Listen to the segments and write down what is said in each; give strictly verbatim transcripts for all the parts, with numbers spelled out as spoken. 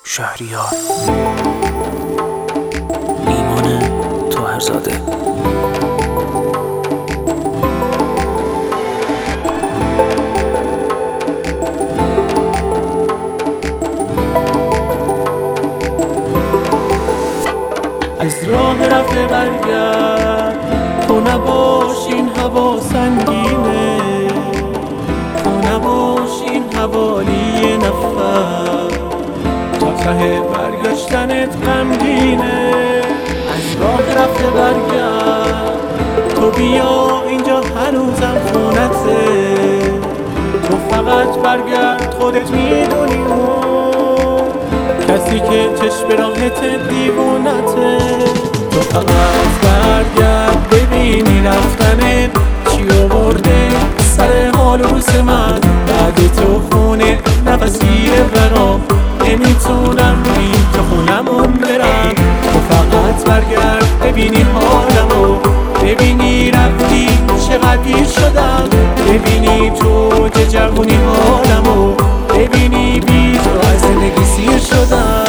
شهریار ایمان طاهرزاده. از راه رفته برگرد، تو نباش این هوا سنگینه، تو نباش این حوالی نفر، تا ته برگشتنت غمگینه. از راه رفته برگرد، تو بیا اینجا هنوزم خونته، تو فقط برگرد خودت میدونی اون کسی که چشم راهت دیوونته. تو فقط برگرد ببینی رفتنت چی آورده سر حال روز من. بعد تو خونه نفسی برام، نمیتونم بی تو خونمون برم. تو فقط برگرد ببینی حالمو، ببینی رفتی چقدر دیر شدم، ببینی تو چه جوونی حالمو، ببینی بی تو از زندگی سیر شدم.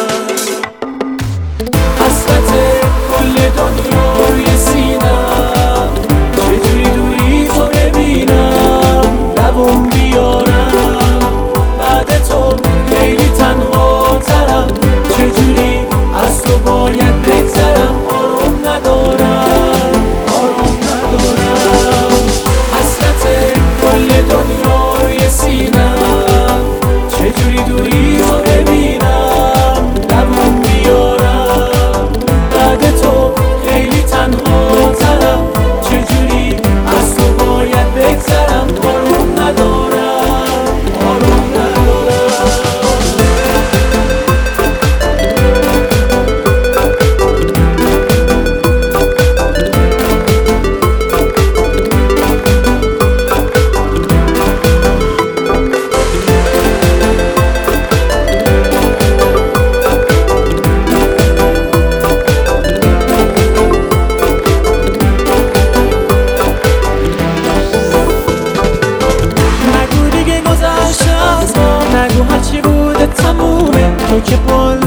حسرت کل دنیا روی سینم، چجوری دوری تو ببینم لبم بیارم. بعد تو خیلی تنها ترم، چجوری از تو باید بگذرم. آروم ندارم آروم ندارم. حسرت کل دنیا روی سینم، چجوری دوری تو ببینم لبم بیارم. بعد تو خیلی تنها ترم، چجوری از تو باید بگذرم. آروم ندارم آروم ندارم. نگو هرچی بوده تمومه، تو که بال